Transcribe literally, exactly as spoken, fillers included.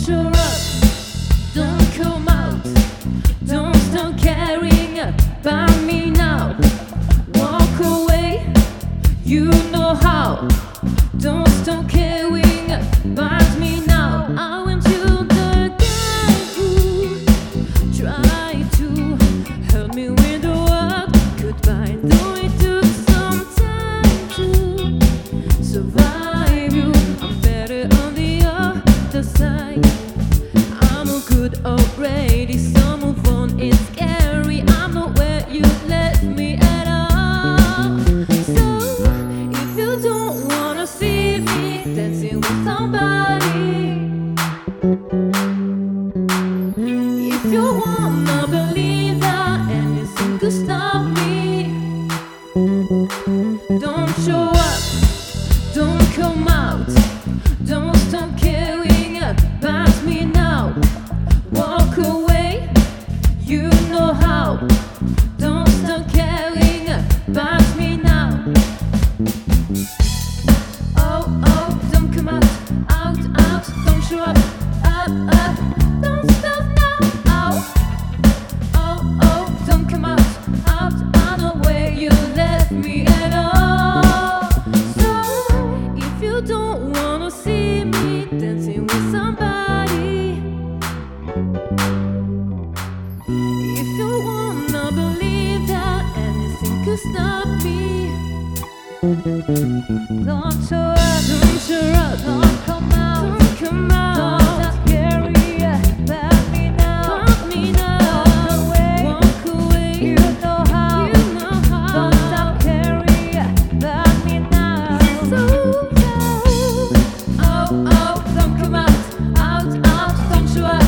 show up, don't come out, don't stop caring about me now. Walk away, you know how. Don't stop caring about me now. I went to the guy who tried to help me with the world goodbye. Though it took some time to survive you, I'm better on the other side. I'm no good already, so move on. It's scary, I'm not where you left me at all. So if you don't wanna see me dancing with somebody, if you wanna believe that anything could stop me, don't show up, don't come out, don't stop caring about me now. Walk away, you know how. Don't stop caring about me now. Oh, oh, don't come out, out, out, don't show up, up, up, don't stop now. Oh, oh, oh, don't come out, out, out, not where you left me at all. So, if you don't wanna see me dancing with somebody, if you wanna believe that anything could stop me, don't show up, don't show up, don't come out, don't come out, don't stop caring about me now, about me now. Walk away, walk away, you know how, you know how. Don't stop caring about me now. So, oh, oh, don't come out, out, out, don't show up.